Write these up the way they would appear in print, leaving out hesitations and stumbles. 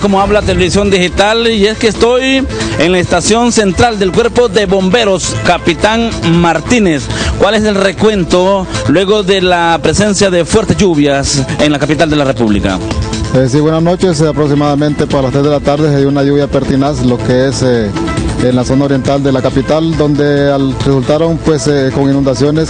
Como habla Televisión Digital, y es que estoy en la estación central del Cuerpo de Bomberos, Capitán Martínez. ¿Cuál es el recuento luego de la presencia de fuertes lluvias en la capital de la República? Sí, buenas noches. Aproximadamente para las 3 de la tarde se dio una lluvia pertinaz, lo que es en la zona oriental de la capital, donde resultaron con inundaciones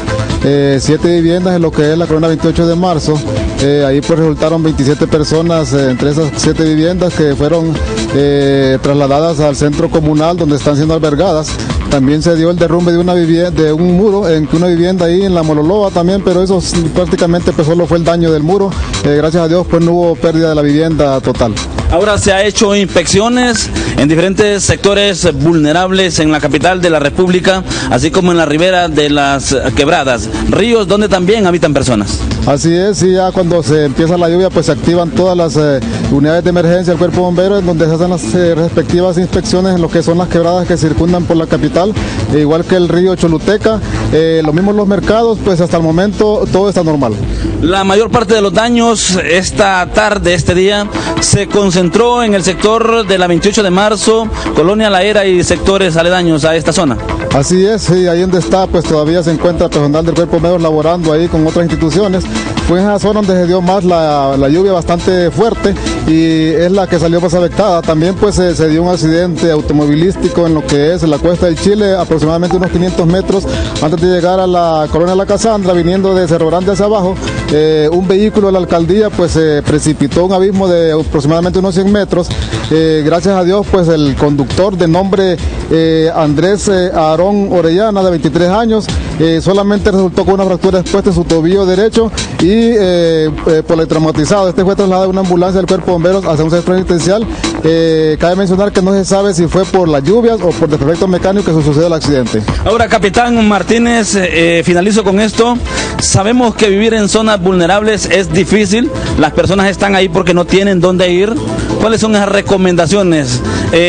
7 viviendas en lo que es la colonia 28 de marzo. Ahí resultaron 27 personas entre esas 7 viviendas que fueron trasladadas al centro comunal donde están siendo albergadas. También se dio el derrumbe de un muro en una vivienda ahí en la Mololoa también, pero eso prácticamente solo fue el daño del muro. Gracias a Dios no hubo pérdida de la vivienda total. Ahora se ha hecho inspecciones en diferentes sectores vulnerables en la capital de la República, así como en la ribera de las quebradas, ríos donde también habitan personas. Así es, sí, ya cuando se empieza la lluvia se activan todas las unidades de emergencia del Cuerpo de Bomberos, en donde se hacen las respectivas inspecciones en lo que son las quebradas que circundan por la capital, igual que el río Choluteca, lo mismo los mercados, hasta el momento todo está normal. La mayor parte de los daños esta tarde, este día, se concentró en el sector de la 28 de marzo, Colonia La Era y sectores aledaños a esta zona. Así es, sí, ahí donde está, todavía se encuentra personal del Cuerpo de Bomberos laborando ahí con otras instituciones. Fue en esa zona donde se dio más la lluvia bastante fuerte y es la que salió más afectada. También se dio un accidente automovilístico en lo que es la Cuesta del Chile, aproximadamente unos 500 metros antes de llegar a la colonia La Casandra, viniendo de Cerro Grande hacia abajo. Un vehículo de la alcaldía se precipitó un abismo de aproximadamente unos 100 metros. Gracias a Dios el conductor de nombre Andrés Aarón Orellana, de 23 años, solamente resultó con una fractura expuesta en su tobillo derecho y politraumatizado. Este fue trasladado en una ambulancia del Cuerpo de Bomberos hacia un centro asistencial. Cabe mencionar que no se sabe si fue por las lluvias o por desperfectos mecánicos que sucedió el accidente. Ahora, Capitán Martínez, finalizo con esto. Sabemos que vivir en zonas vulnerables es difícil. Las personas están ahí porque no tienen dónde ir. ¿Cuáles son las recomendaciones?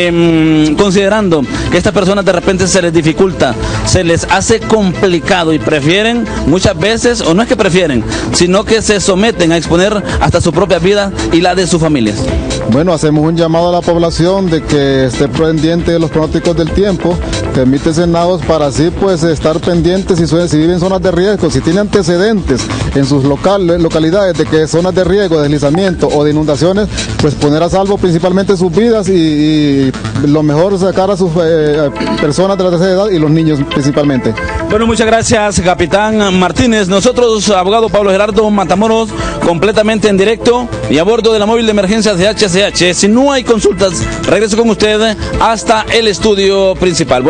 Considerando que a estas personas de repente se les dificulta, se les hace complicado y prefieren muchas veces, o no es que prefieren, sino que se someten a exponer hasta su propia vida y la de sus familias. Bueno, hacemos un llamado a la población de que esté pendiente de los pronósticos del tiempo, que emite senados para así estar pendientes si viven en zonas de riesgo, si tiene antecedentes en sus localidades de que zonas de riesgo, de deslizamiento o de inundaciones, poner a salvo principalmente sus vidas y lo mejor sacar a sus personas de la tercera edad y los niños principalmente. Bueno, muchas gracias, Capitán Martínez. Nosotros, abogado Pablo Gerardo Matamoros, completamente en directo y a bordo de la móvil de emergencias de HCH. Si no hay consultas, regreso con usted hasta el estudio principal.